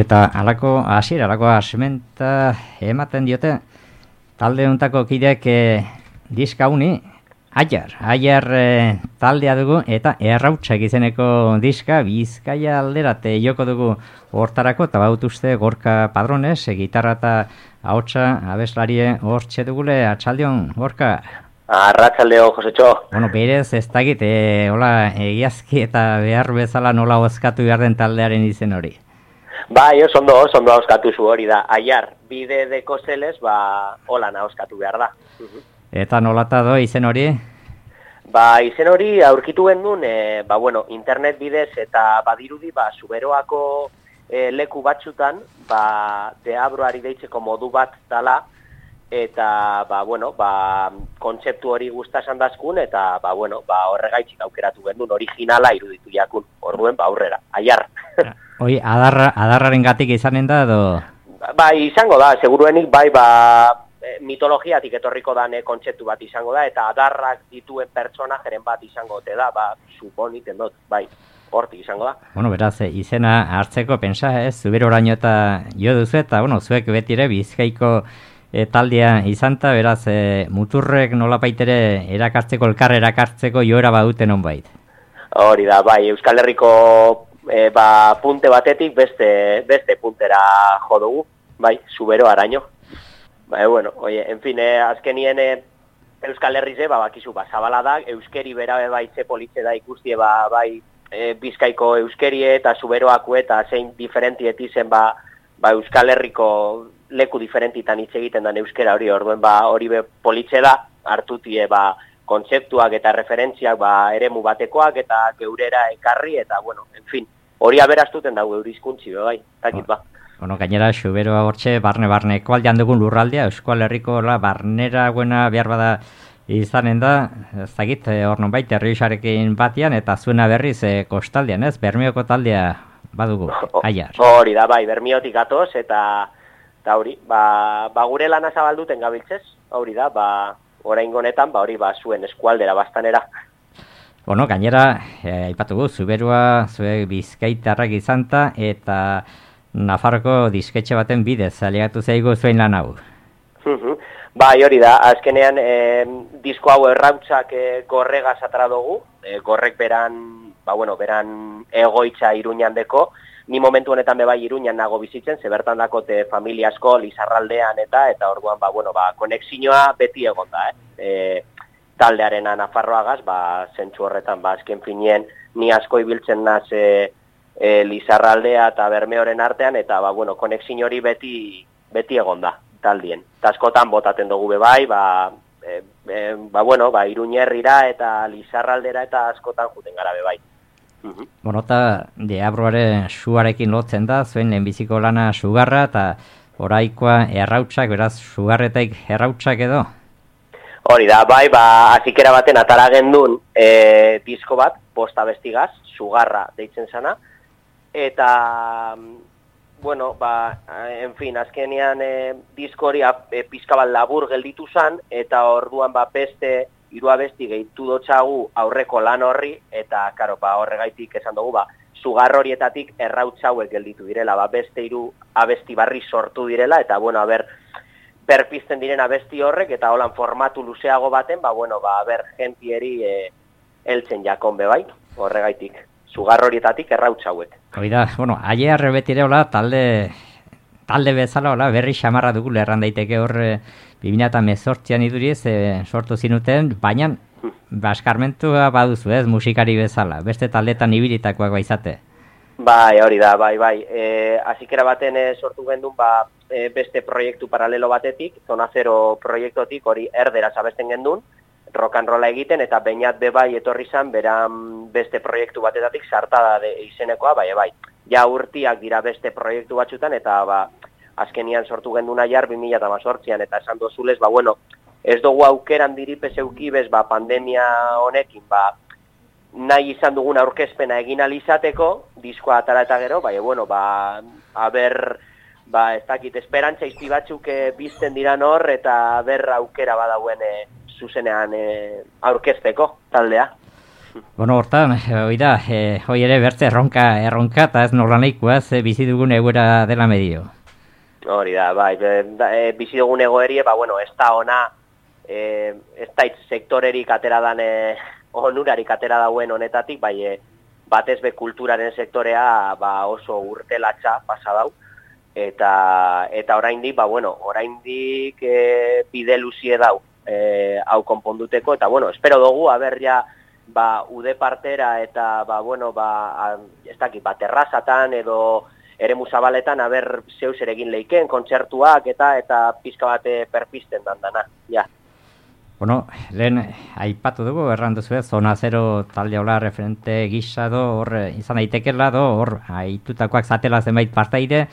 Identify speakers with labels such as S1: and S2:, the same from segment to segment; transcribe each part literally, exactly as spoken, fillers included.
S1: Eta alako hasiera, alako asementa ematen diote talde hontako kideak e, diska uni, Aiar, Aiar e, taldea dugu eta Errautsak izeneko diska Bizkaia alderate joko dugu hortarako, eta baut uste Gorka Padrones, e, gitarra eta ahotsa abeslarie hortxe dugule. Atxaldion, Gorka?
S2: Arratsaldeo, Josetxo.
S1: Bueno, berez ez dakit, e, hola, egiazki eta behar bezala nola oskatu behar den taldearen izen hori.
S2: Bai, oso ondo, oso ondo oskatu zu hori da. Aiar, bide deko zelez, ba, hola oskatu behar da.
S1: Eta nolata do izen hori?
S2: Ba, izen hori aurkitu gendun, e, ba, bueno, internet bidez eta badirudi, ba, Zuberoako e, leku batzutan, ba, deabroari deitzeko modu bat dala, eta, ba, bueno, ba, kontzeptu hori guztasan dazkun, eta, ba, bueno, ba, horregaitzik aukeratu gendun, originala iruditu jakun, orduen, ba, aurrera, Aiar.
S1: Hoi, adarra, adarraren gatik izanen da, edo?
S2: Bai, izango da, seguruenik, bai, ba, mitologiatik etorriko dane kontzeptu bat izango da, eta adarrak dituen pertsonajeren bat izango te da, ba, suponiten dut, bai, hortik izango da.
S1: Bueno, beraz, izena hartzeko pensa, ez, Zubero oraino eta jo duzu, eta, bueno, zuek betire Bizkaiko e, taldea izanta, beraz, e, muturrek nolapaitere erakartzeko, elkar erakartzeko joera baduten honbait.
S2: Hori da, bai, Euskal Herriko e, ba, punte batetik beste, beste puntera jo dugu, bai, Zubero araño. Ba, bueno, oie, en fin, eh, azkenien eh, Euskal Herrize, ba, bakizu, ba, zabala da, euskeri bera bai ze politxe da ikustie, ba, bai, e, Bizkaiko euskerie eta Zuberoako eta zein diferentiet izen, ba, ba, Euskal Herriko leku diferentitan hitz egiten dan euskera hori, orduen, ba, hori be politxe da, hartutie, ba, kontzeptuak eta referentziak, ba, eremu batekoak eta geurera ekarri, eta, bueno, en fin, hori aberaztuten dago eurizkuntzi, bai, takit, ba.
S1: Bueno, gainera, Zuberoa hortxe, barne-barneko aldean dugun lurraldea, Euskal Herriko la, barnera guena behar bada izanen da, ez dakit, hor non baita, Errioxarekin batian, eta zuena berriz e, kostaldean, ez? Bermioko taldea badugu, Aiar.
S2: Hori da, bai, Bermiotik atoz, eta, eta hori, ba, ba gure lana zabalduten gabiltzez, hori da, ba, oraingo honetan, ba, hori, ba, zuen eskualdera, bastanera.
S1: Bueno, gainera, eh, aipatugu, Zuberoa, zue Bizkaitarrak izanta, eta Nafarroko disketxe baten bidez, aliatu zaigu zuen lan hau.
S2: Bai, hori da, azkenean e, disko hau Errautsak e, gorregaz atara dugu, e, gorrek beran, ba, bueno, beran egoitza Iruñan deko, ni momentu honetan bebai Iruñan nago bizitzen, ze bertan dakote familia asko, Lizarraldean eta, eta orduan, ba, bueno, ba, konexioa beti egon da, eh? E, taldearena Nafarroagaz, ba, zentsu horretan, ba, azken finien, ni asko ibiltzen naz, e, E, Lizarraldea eta Bermeoren artean, eta ba, bueno, konexin hori beti, beti egon da, taldien. Eta askotan botaten dugu bebai, ba, e, e, ba, bueno, ba, Iruñerrira eta Lizarraldera eta askotan juten gara bebai. Uh-huh.
S1: Bueno, eta deabroare suarekin lotzen da, zuen lehenbiziko lana sugarra, eta oraikoa Errautsak, beraz, sugarretaik Errautsak edo?
S2: Hori da, bai, ba, azikera baten atara gendun e, disko bat, bost abestigaz, sugarra deitzen zana, eta, bueno, ba, en fin, azkenean e, disko hori e, pizka bat labur gelditu zan, eta orduan ba, beste hiru abesti gehitu dotxagu aurreko lan horri, eta, karo, ba, horregaitik esan dugu, ba, sugar horietatik Errautsa hauek gelditu direla, ba, beste hiru abesti barri sortu direla, eta, bueno, a ber, berpizten diren abesti horrek, eta holan formatu luzeago baten, ba, bueno, ba, a ber, gentieri e, eltzen jakon bebai, horregaitik. Sugar horietatik Errautsa hauek.
S1: Hoi da, bueno, Aiar betire hola, talde, talde bezala hola, berri xamarra dugu lerran daiteke hor bi mila hemezortzian iduriz e, sortu zinuten, baina baskarmentua baduzu ez, musikari bezala, beste taldetan ibilitakoak baizate.
S2: Bai, hori da, bai, bai. E, azikera baten e, sortu gendun, ba, e, beste proiektu paralelo batetik, Zona Zero proiektotik, hori erderaz abesten gendun, rock and rolla egiten, eta Beñat bebai etorri zan, beran beste proiektu batetatik sartada de izenekoa, bai, bai. Ja urtiak dira beste proiektu batzutan, eta ba, azkenian sortu gendun Aiar bi mila hemezortzian, eta esan dozulez, ba, bueno, ez dugu aukeran diripez eukibez, ba, pandemia honekin, ba, nahi izan dugun aurkezpena egin alizateko, diskoa atara eta gero, bai, bueno, ba, aber, ba, ez dakit, esperantza izti batzuk e, bizten diran hor, eta ber aukera badauen e, zuzenean e, aurkezteko taldea.
S1: Bueno, hortan, hoi da, e, hoi ere bertze erronka, erronka, eta ez nola nahikoa, ze bizi dugun egoera dela medio.
S2: Hori da, bai, e, bizi dugun egoerie, ba, bueno, ez da ona, e, ez da sektorerik atera dan, e, onurarik atera dauen honetatik, bai, e, batez be kulturaren sektorea ba, oso urtelatxa pasa dau, eta, eta oraindik, ba, bueno, oraindik e, bide luzie dau, e, hau konponduteko, eta, bueno, espero dugu, haber ja, ba, ude partera eta, ba, bueno, ba, ez dakit, ba, terrazatan edo eremu zabaletan, haber zeus ere egin leiken, kontzertuak eta eta pizka bate perpisten dandana, ja.
S1: Bueno, lehen aipatu dugu, erran duzu ez, zona zero talde hola referente gisa do, hor izan daitekela do, hor aitutakoak zatela zenbait partaide,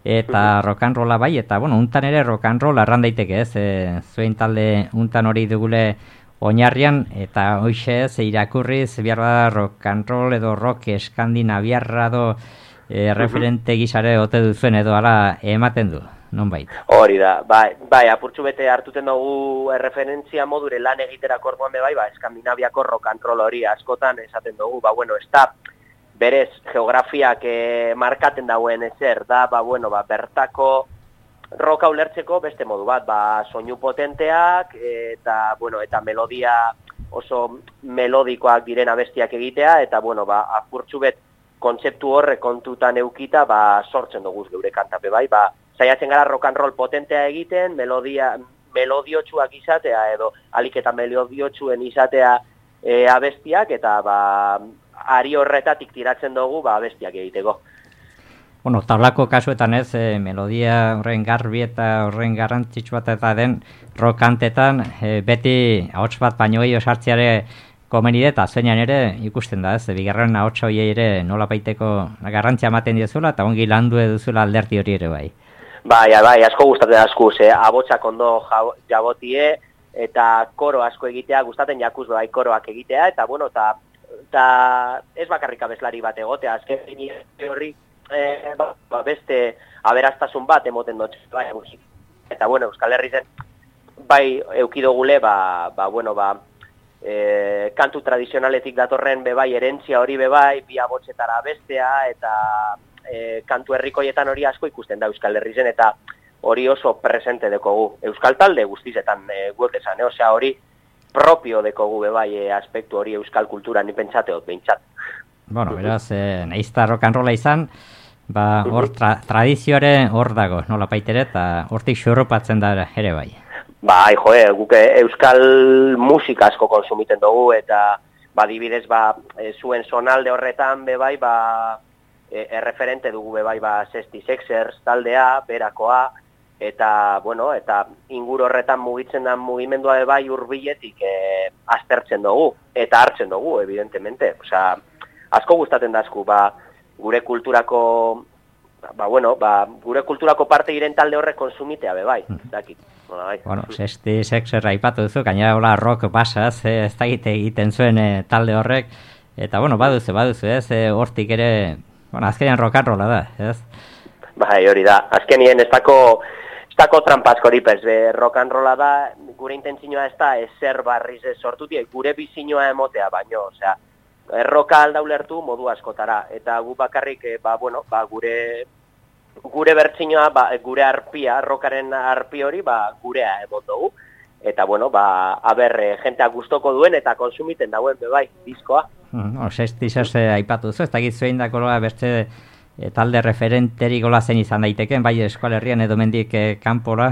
S1: eta rock and rolla bai, eta, bueno, untan ere rock and roll erran daiteke ez, e, zuen talde untan hori dugule oinarrian, eta hoxe ez, irakurriz, behar da rock and roll edo rock eskandinaviarra do e, referente gisare ote duzuen edo ala ematen du, non bait?
S2: Hori da, bai, bai, apurtxu bete hartuten dugu referentzia modure lan egiterako orduan be bai, ba, eskandinaviako rock and roll hori askotan esaten dugu, ba, bueno, ez da, berez geografiak eh, markaten dauen ezer, da, ba, bueno, ba, bertako roka ulertzeko beste modu bat, ba, soinu potenteak eta, bueno, eta melodia oso melodikoak diren abestiak egitea, eta, bueno, ba, apurtxu bet kontzeptu horre kontutan eukita, ba, sortzen dugu geure kantape bai, ba, saiatzen gara rock and roll potentea egiten, melodia, melodiotsuak izatea, edo alik eta melodiotxuen izatea e, abestiak, eta, ba, ari horretatik tiratzen dugu, ba, abestiak egiteko.
S1: Bueno, tablako kasuetan ez, e, melodia horren garbi eta horren garrantzitsu bat eta den rokantetan e, beti ahots bat baino gehiago sartziare komeni eta zeinan ere ikusten da, ez, bigarren ahots horiei ere nola baiteko garrantzia ematen diezuela eta ongi landu eduzula alderdi hori ere bai.
S2: Bai, bai, asko gustatzen askuz, eh? Abotsak ondo jabotie eta koro asko egitea, gustatzen jakuz bai koroak egitea, eta bueno, eta, eta ez bakarrik abeslari bat egotea, azken horri E, ba, ba, beste aberaztasun bat emoten dut bai, eta bueno, Euskal Herri zen bai eukidogule ba, ba, bueno, ba, e, kantu tradizionaletik datorren bebai erentzia hori bebai bi abotsetara bestea eta e, kantu herrikoietan hori asko ikusten da Euskal Herri zen eta hori oso presente dekogu Euskal talde guztizetan e, guetesan, e, osea hori propio dekogu bebai e, aspektu hori Euskal kultura ni pentsateot behintzat.
S1: Bueno, beraz, eh, nahizta rock and rolla izan, ba, hor tra, tradizioare hor dago, nola baitere, eta hortik xurrupatzen da ere bai.
S2: Bai, joe, guk euskal musika asko konsumiten dugu, eta ba, dibidez, ba, e, zuen sonalde horretan, be bai, ba, e, erreferente dugu, be bai, ba, sesty sexers taldea, berakoa, eta, bueno, eta ingur horretan mugitzen da mugimendua be bai hurbiletik e, aztertzen dugu, eta hartzen dugu, evidentemente, osea, asko gustatzen dazku, ba, gure kulturako, ba, bueno, ba, gure kulturako parte iren talde horrek konsumitea, be bai, dakit. Bueno, bai.
S1: Bueno, sesty sexer aipatu duzu, gainera hola rock basaz, ez da egiten zuen e, talde horrek, eta, bueno, baduzu, baduzu, ez, e, hortik ere, bueno, azkenean rock and rolla da, ez?
S2: Bai, hori da, azkenien ez dako, ez dako trampaskorik ez, rock and rolla da, gure intentzioa ez da, ezer barriz ez sortutik, gure bizinoa emotea baino, osea, erroka alda ulertu modu askotara, eta gu bakarrik, e, ba, bueno, ba, gure gure bertsinoa, ba, gure arpia, rokaren arpi hori, ba, gurea emot dugu, eta, bueno, ba, aber, e, jenteak gustoko duen eta konsumiten dauen, bebai, diskoa.
S1: No, sestizaz eh, aipatu zu, ez da gitzuen dako beste e, talde referenterik gola zen izan daiteken, bai Euskal Herrian edo mendik e, kanpora?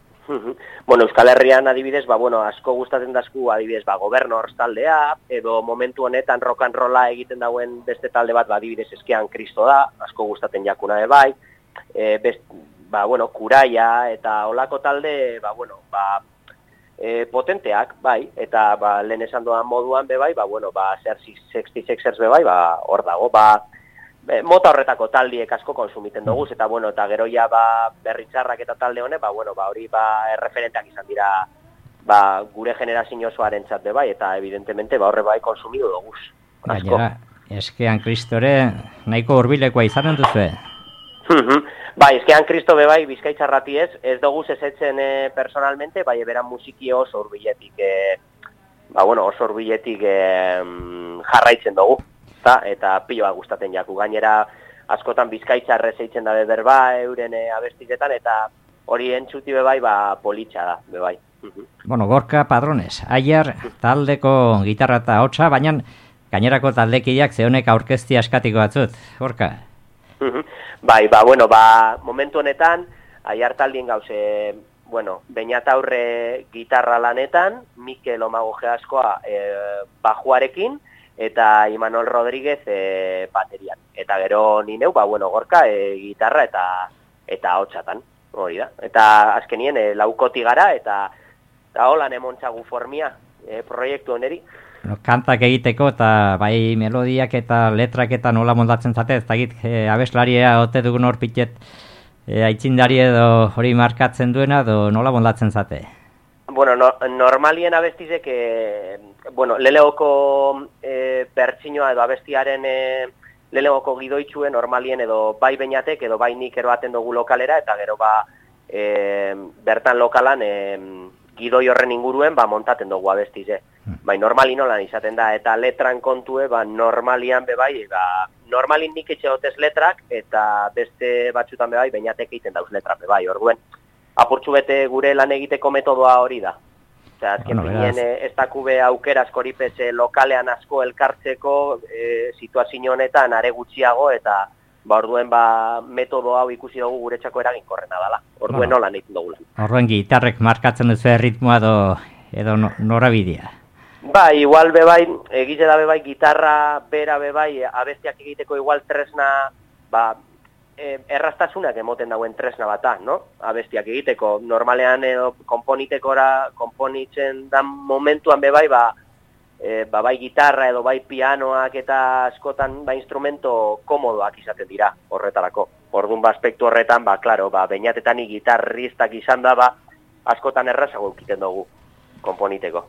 S2: Bueno, Euskal Herrian adibidez, ba, bueno, asko gustatzen dazku adibidez, ba, Gobernors taldea, edo momentu honetan rock and rolla egiten dauen beste talde bat, ba, adibidez eskean Kristo da, asko gustatzen jakuna de bai, e, best, ba, bueno, Kuraia eta olako talde, ba, bueno, ba, e, potenteak, bai, eta ba, lehen esan doan moduan be bai, ba, bueno, ba, sesty sexers be bai, ba, hor dago, ba, Be, mota horretako taldiek asko konsumiten dugu, eta bueno, eta geroia ba, berritzarrak eta talde honek, ba, bueno, ba, hori ba, erreferenteak izan dira ba, gure generazio osoaren txat bai, eta evidentemente ba, horre bai konsumidu dugu.
S1: Gainera, eskean Kristore nahiko hurbilekoa izanen duzu?
S2: Bai, eskean Kristo be bai, Bizkaitzarrati ez, ez dugu esetzen e, personalmente, bai, eberan musiki oso hurbiletik e, ba, bueno, oso hurbiletik e, jarraitzen dugu, eta, eta piloa gustatzen jaku. Gainera, askotan bizkaitzarrez eitzen dabe berba, euren e, abestiketan, eta hori entzuti bebai, ba, politxa da, bebai.
S1: Bueno, Gorka Padrones, Aiar taldeko gitarra eta hotsa, baina gainerako taldekideak zehonek aurkeztia eskatiko batzut, Gorka?
S2: Bai, ba, bueno, ba, momentu honetan, Aiar taldien gauze, bueno, Beñat Aurre gitarra lanetan, Mikel Omago Geaskoa e, bajuarekin, eta Imanol Rodríguez e, baterian. Eta gero nineu, ba, bueno, Gorka e, gitarra eta eta hotsatan, hori da. Eta azkenien e, laukoti gara, eta, eta holan emontzagu formia e, proiektu oneri.
S1: No, kantak egiteko eta bai melodiak eta letrak eta nola moldatzen zate, ez dakit e, abeslaria ote dugun hor pitet e, aitzindari edo hori markatzen duena edo nola moldatzen zate?
S2: Bueno, no, normalien abestizek, e, bueno, leleoko e, bertsinoa edo abestiaren e, leleoko gidoitxue normalien edo bai Beñatek edo bai nik eroaten dugu lokalera, eta gero ba e, bertan lokalan e, gidoi horren inguruen ba montaten dugu abestize. Bai, normalin nolan izaten da, eta letran kontue, ba, normalian bebai, ba, normalin nik etxe hotez letrak, eta beste batzutan bebai, Beñatek egiten dauz letrak bebai, orduen. Apurtxu bete gure lan egiteko metodoa hori da. Osea, azken bueno, finien ez dakube aukera askoripetxe lokalean asko elkartzeko e, situazio honetan are gutxiago, eta ba, orduen ba, metodo hau ikusi dugu guretzako eraginkorrena dela. Orduen bueno, nolan egiten dugu lan.
S1: Orduen gitarrek markatzen duzu ritmoa edo, edo no, norabidea.
S2: Ba, igual bebai, egize da bebai, gitarra bera bebai, abestiak egiteko igual tresna, ba, e, errastasunak emoten dauen tresna bata, no? Abestiak egiteko, normalean edo konponitekora, konponitzen dan momentuan bebai, ba, e, ba, bai gitarra edo bai pianoak eta askotan ba instrumento komodoak izaten dira horretarako. Orduan ba aspektu horretan, ba, klaro, ba, Beñatetan gitarristak izan da, ba, askotan errazago eukiten dugu konponiteko.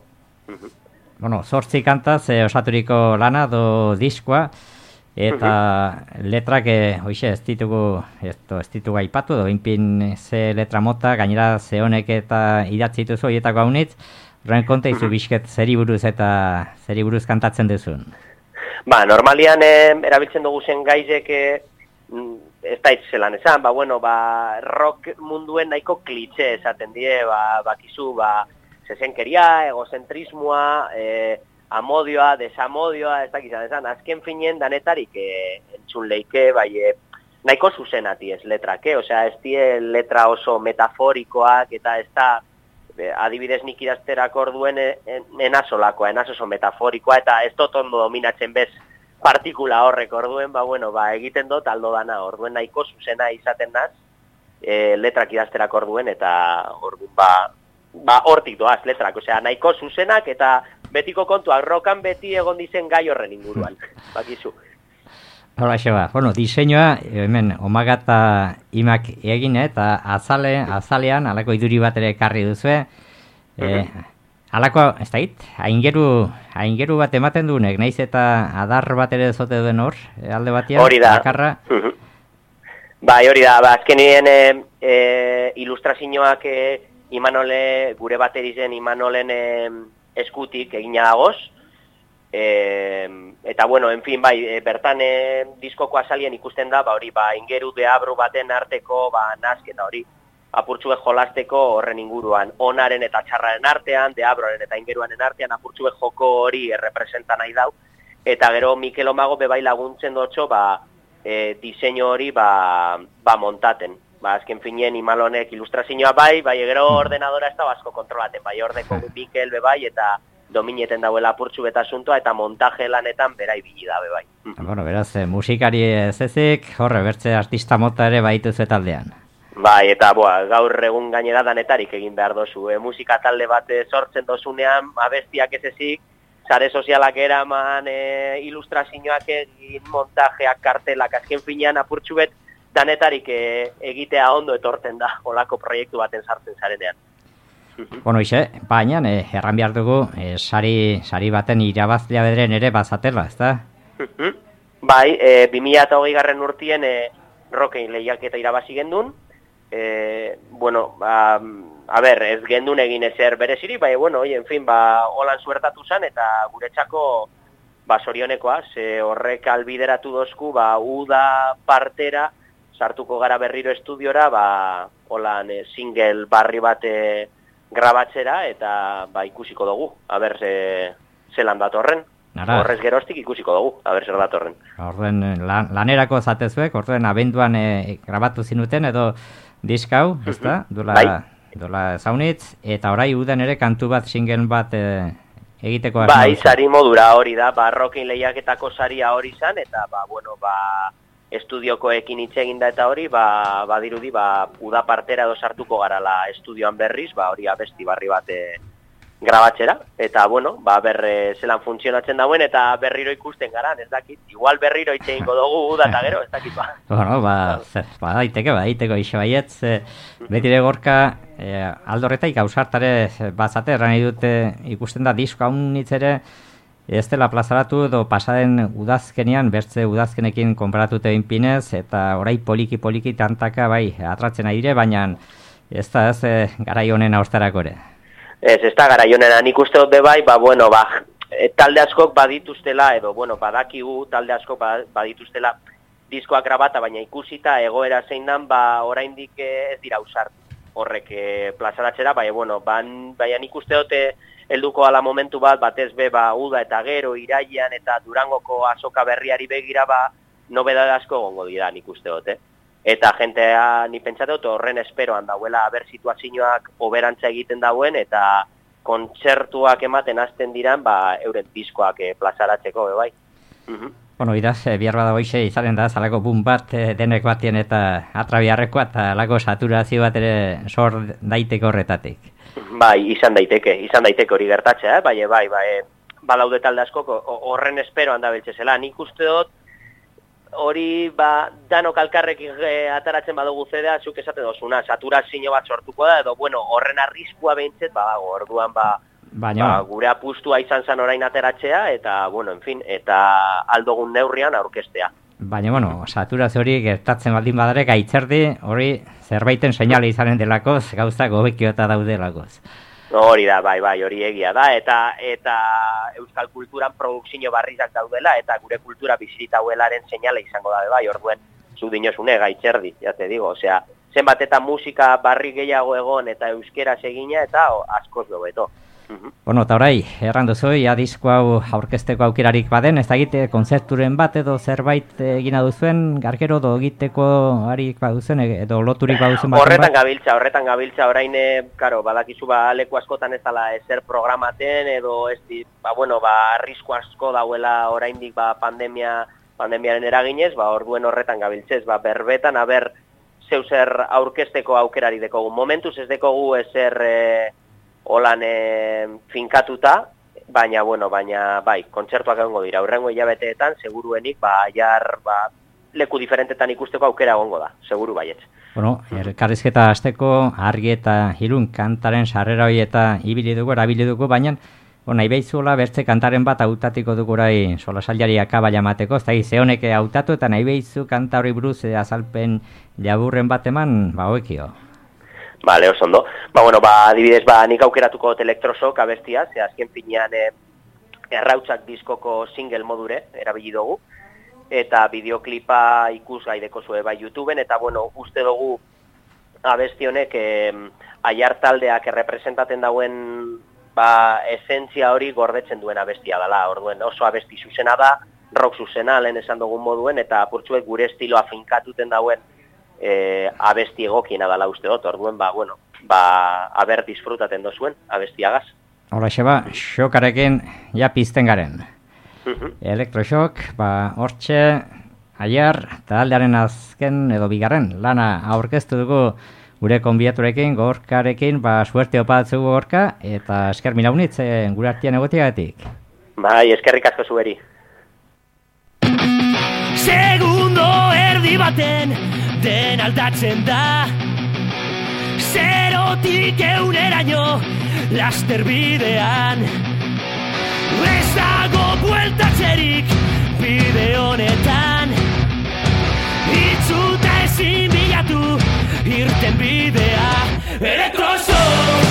S1: Bueno, zortzi kantaz e, osaturiko lana do diskoa, eta uh-huh. letrak, e, hoxe, ez ditugu, ez, ez ditugu aipatu, do, inpin ze letra mota, gainera ze honek eta idatzi dituzu horietako haunitz, horren konta izu uh-huh. bizket zeri buruz eta zeri buruz kantatzen duzun.
S2: Ba, normalian eh, erabiltzen dugu zen gaizek, eh, ez da itzelan esan, ba, bueno, ba, rock munduen nahiko klitxe esaten die, ba, bakizu, ba, zezenkeria, egozentrismoa, eh, amodioa, desamodioa, ez dakizan esan, azken finien danetarik eh, entzun leike, bai, eh, nahiko zuzenati ez letrake, osea, ez die letra oso metaforikoak, eta ez da, eh, adibidez nik idazterak orduen en, enazolakoa, enaz oso metaforikoa, eta ez dut ondo dominatzen bez partikula horrek orduen, ba, bueno, ba, egiten dut aldo dana, orduen nahiko zuzena izaten naz, eh, letrak idazterak orduen, eta orduen, ba, ba, hortik doaz letrak, osea, nahiko zuzenak eta betiko kontua, rokan beti egon dizen gai horren inguruan, bakizu.
S1: Hola, xeba, bueno, diseinua, hemen, omagata imak egin, eta azale, azalean, alako iduri bat ere karri duzue, e, alako, ez da hit, aingeru, aingeru bat ematen duenek, naiz eta adar bat ere zote duen hor, alde batean,
S2: hori da.
S1: Bakarra.
S2: Bai, hori da, ba, azkenien e, e, ilustrazioak e, Imanole, gure baterizen Imanolen eh, eskutik egina dagoz. Eh, eta, bueno, en fin, bai, e, bertan e, diskoko azalien ikusten da, ba, hori, ba, ingeru deabru baten arteko, ba, nazketa hori, apurtxue jolasteko horren inguruan, onaren eta txarraren artean, deabroaren eta ingeruaren artean, apurtxue joko hori errepresenta nahi dau. Eta gero Mikel Omago bebai laguntzen dotxo, ba, e, diseinu hori, ba, ba montaten. Ba, azken finien Imalonek ilustrazioa bai, bai gero ordenadora ez da asko kontrolaten, bai ordeko Mikel bebai eta domineten dauela apurtxu eta asuntoa eta montaje lanetan berai bili da bebai.
S1: Bueno, beraz, musikari ez ezik, horre, bertze artista mota ere baitu taldean.
S2: Bai, eta boa, gaur egun gainera danetarik egin behar dozu, e, musika talde bat sortzen dozunean, abestiak ez ezik, sare sozialak eraman, e, ilustrazioak egin, montajeak, kartelak, azken finean apurtxu bet, danetarik e, egitea ondo etorten da, olako proiektu baten sartzen zarenean.
S1: Bueno, ise, baina, eh, erran behar dugu, eh, sari, sari baten irabazlea bedren ere bazatela, ez da?
S2: Bai, e, bi mila hogei garren urtien e, rokein lehiaketa irabazi gendun, e, bueno, ba, a ber, ez gendun egin ezer bereziri, bai, bueno, oi, en fin, ba, holan suertatu zen, eta guretzako, ba, sorionekoa, ze horrek albideratu dozku, ba, uda partera, sartuko gara berriro estudiora, ba, holan e, single barri bate grabatzera, eta, ba, ikusiko dugu, a ber, ze, zelan datorren. Nara. Horrez geroztik ikusiko dugu, a ber, zer datorren.
S1: Orden, lan, lanerako zatezuek, orden, abenduan e, grabatu zinuten, edo diskau, ez da? Dola, bai. Dola zaunitz, eta orai udan ere kantu bat, single bat e, egiteko asmo.
S2: Bai, sari modura hori da, ba, rockin lehiaketako saria hori zan, eta, ba, bueno, ba, estudiokoekin hitz egin da eta hori, ba, badirudi, ba, uda partera edo sartuko garala estudioan berriz, ba, hori abesti barri bat e, grabatzera, eta, bueno, ba, berre zelan funtzionatzen dauen, eta berriro ikusten gara, ez dakit, igual berriro itxe ingo dugu uda eta gero, ez dakit, ba.
S1: Bueno, ba, zer, ba, daiteke, ba, daiteko iso baietz, e, betire gorka, e, aldorretai gauzartare bazate, erran dute ikusten da disko haun nitzere, ez dela plazaratu edo pasaden udazkenean, bertze udazkenekin konparatute inpinez, eta orai poliki-poliki tantaka, bai, atratzen aire, baina ez da ez e, garai honen austarako ere.
S2: Ez, ez da gara jonena, nik uste dut bai, ba, bueno, ba, talde askok badituztela, edo, bueno, badakigu talde askok badituztela diskoak grabata, baina ikusita egoera zein dan, ba, oraindik ez dira usart horrek e, plazaratzera, baina, bueno, ban, baina nik uste dute helduko ala momentu bat, batez be, ba, uda eta gero, iraian eta Durangoko azoka berriari begira, ba, nobedade asko egongo dira nik uste dute. Eta jentea ni pentsatu dut horren esperoan dauela aber situazioak oberantza egiten dauen eta kontzertuak ematen hasten diran ba euren diskoak e, plazaratzeko be bai. Mhm.
S1: Bueno, iraz e, bihar bada hoize izaten da zalako boom bat e, denek batien eta atrabiarrekoa eta lako saturazio bat ere sor daiteke horretatik.
S2: Bai, izan daiteke, izan daiteke hori gertatzea, eh? bai, bai, bai, balaude talde askok horren esperoan da beltzezela. Nik uste dut hori, ba, danok alkarrekin e, ataratzen badugu zedea, zuk esaten dozuna, saturazio bat sortuko da, edo, bueno, horren arriskua behintzet, ba, orduan, ba,
S1: Baina.
S2: ba, gure apustua izan zen orain ateratzea, eta, bueno, en fin, eta aldogun neurrian aurkestea.
S1: Baina, bueno, saturazio hori gertatzen baldin badare, gaitzerdi, hori zerbaiten seinale izanen delakoz, gauzak hobekiota daudelakoz.
S2: Hori da, bai, bai, hori egia da, eta eta euskal kulturan produkzio barrizak daudela, eta gure kultura bizitauelaren seinale izango da, bai, orduen, zu dinosune, gaitzerdi, ja te digo, osea, zenbat eta musika barri gehiago egon, eta euskeraz egina, eta o, askoz dobeto.
S1: Bueno, eta orai, erran duzu, ja disko hau aurkezteko aukerarik baden, ez da egite kontzerturen bat edo zerbait egina duzuen, gargero do egiteko harik baduzen, edo loturik baduzen bat?
S2: Horretan gabiltza, horretan gabiltza, orain, karo, badakizu ba, leku askotan ez dala ezer programaten, edo ez di, ba, bueno, ba, arrisku asko dauela oraindik ba, pandemia, pandemiaren eraginez, ba, orduen horretan gabiltzez, ba, berbetan, aber, zeu zer aurkezteko aukerari dekogu. Momentuz ez dekogu ezer... E, holan e, finkatuta, baina, bueno, baina, bai, kontzertuak egongo dira. Hurrengo hilabeteetan, seguruenik, ba, jar, ba, leku diferentetan ikusteko aukera egongo da, seguru baietz.
S1: Bueno, elkarrizketa hasteko argi eta hirun kantaren sarrera hori eta ibili dugu, erabili dugu, baina, bueno, nahi behizuela bertze kantaren bat hautatiko dugu orai solasaldiari akaba jamateko, ez da, ze honek hautatu eta nahi behizu kanta hori buruz azalpen laburren bat eman, ba, hoekio.
S2: Bale, oso ondo. Ba, bueno, ba, adibidez, ba, nik aukeratuko Elektrosok abestia, ze azken finean e, errautzak diskoko single modure, erabili dugu, eta bideoklipa ikusgai dekozue bai YouTubeen, eta, bueno, uste dugu abesti honek e, aiar taldeak errepresentaten dauen ba, esentzia hori gordetzen duen abestia dela, orduen oso abesti zuzena da, rock zuzena, lehen esan dugun moduen, eta purtsuek gure estiloa finkatuten dauen E, abesti egokiena dala uste dut, orduen, ba, bueno, ba, aber disfrutaten dozuen abestiagaz.
S1: Hola, xeba, xokarekin ja pizten garen. Uh-huh. Elektroxok, ba, hortxe, aiar, eta aldearen azken edo bigarren, lana aurkeztu dugu gure konbiaturekin, gorkarekin, ba, suerte opatzugu gorka, eta esker milaunitz, e, gure artian egotiagatik.
S2: Bai, eskerrik asko zueri.
S3: Segundo erdi baten den aldatzen da, zerotik euneraino laster bidean. Ez dago bueltatzerik bide honetan, itzuta ezin bilatu irten bidea Elektroso